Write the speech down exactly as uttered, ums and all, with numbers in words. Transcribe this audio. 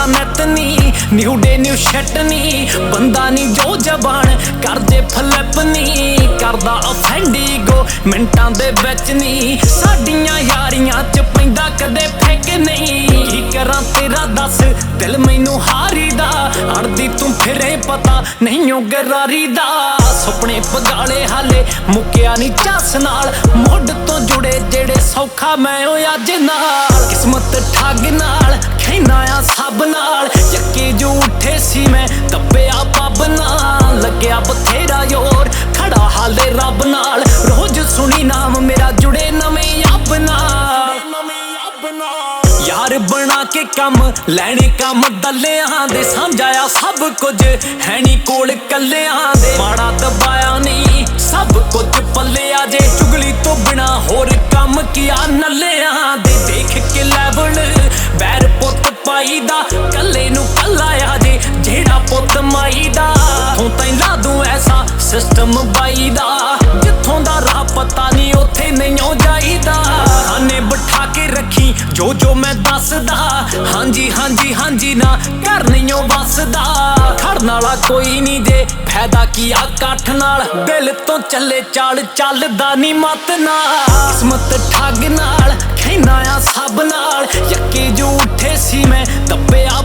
ਦਾ ਨੈਤ ਨੀ new day new shut ਨੀ ਬੰਦਾ ਨੀ ਜੋ ਜ਼ਬਾਨ ਕਰ ਜੇ ਫਲਿੱਪ ਨੀ ਕਰਦਾ ਅਫੈਂਡੀਗੋ ਮਿੰਟਾਂ ਦੇ ਵਿੱਚ ਨੀ ਸਾਡੀਆਂ ਯਾਰੀਆਂ ਚ ਪੈਂਦਾ ਕਦੇ ਫੇਕ ਨਹੀਂ ਕੀ ਕਰਾਂ ਤੇਰਾ ਦੱਸ ਦਿਲ ਮੈਨੂੰ ਹਾਰੀ ਦਾ ਅੜਦੀ ਤੂੰ ਫਿਰੇ ਪਤਾ ਨਹੀਂ ਓ ਗਰਾਰੀ ਦਾ ਸੁਪਨੇ ਪਗਾਲੇ ਹਾਲੇ ਮੁੱਕਿਆ ਨੀ ਚੱਸ ਨਾਲ ਮੁੱਢ ਤੋਂ ਜੁੜੇ ਜਿਹੜੇ ਸੌਖਾ ਮੈਂ ਓ ਅੱਜ ਨਾਲ ਕਿਸਮਤ ਠੱਗ ਨਾਲ ਖੈਨਾ ਆ ਸਭ ਨਾਲ ਚੱਕੇ ਜੋ ਉੱਠੇ ਸੀ ਮੈਂ ਦੱਬਿਆ ਪੱਬ ਨਾਲ ਲੱਗਿਆ ਬਥੇਰਾ ਯੋਰ ਖੜਾ ਹਾਲੇ ਰੱਬ ਨਾਲ ਰੋਜ਼ ਸੁਣੀ ਨਾਮ ਮੇਰਾ ਜੁੜੇ ਨਵੇਂ ਅੱਬ ਨਾਲ ਯਾਰ ਬਣਾ ਕੇ ਕੰਮ ਲੈਣੇ ਕੰਮ ਦੱਲਿਆਂ ਦੇ ਸਮਝਾਇਆ ਸਭ ਕੁਝ ਹੈ ਨੀ ਕੋਲ ਕੱਲਿਆਂ ਦੇ ਮਾੜਾ ਦਬਾਇਆ ਨਹੀਂ ਸਭ ਕੁਝ ਪੱਲਿਆ ਜੇ ਚੁਗਲੀ ਤੋਂ ਬਿਨਾ ਹੋਰ ਕੰਮ ਕੀਆ ਨੱਲਿਆਂ ਦੇ ਦੇਖ ਕੇ ਲੈਵਲ ਬੈਰ ਪੁੱਤ ਪਾਈ ਦਾ ਕੱਲੇ ਨੂੰ ਕੱਲਾ ਆ ਜੇ ਜਿਹੜਾ ਪੁੱਤ ਮਾਈ ਦਾ ਤੂੰ ਤੈਂ ਲਾ ਦੂੰ ਐਸਾ ਸਿਸਟਮ ਬਾਈ ਦਾ ਜਿੱਥੋਂ ਦਾ ਰਾਹ ਪਤਾ ਨਹੀਂ ਉੱਥੇ ਨਹੀਂ ਓ ਜਾਈਦਾ ਖਾਨੇ ਬਿਠਾ ਕੇ ਰੱਖੀ ਜੋ ਜੋ ਮੈਂ ਦੱਸਦਾ ਹਾਂਜੀ ਹਾਂਜੀ ਹਾਂਜੀ ਨਾ ਘਰ ਨਹੀਂ ਓ ਵਸਦਾ ਖੜਨ ਵਾਲਾ ਕੋਈ ਨਹੀਂ ਜੇ ਫਾਇਦਾ ਕੀ ਆ ਕੱਠ ਨਾਲ ਦਿਲ ਤੋਂ ਚੱਲੇ ਚਾਲ ਚੱਲਦਾ ਨੀ ਮਤ ਨਾਲ ਕਿਸਮਤ ਠੱਗ ਨਾਲ ਖੈਨਾ ਆ ਸਭ ਨਾਲ ਯੱਕੇ ਜੋ ਉੱਠੇ ਸੀ ਮੈਂ ਦੱਬਿਆ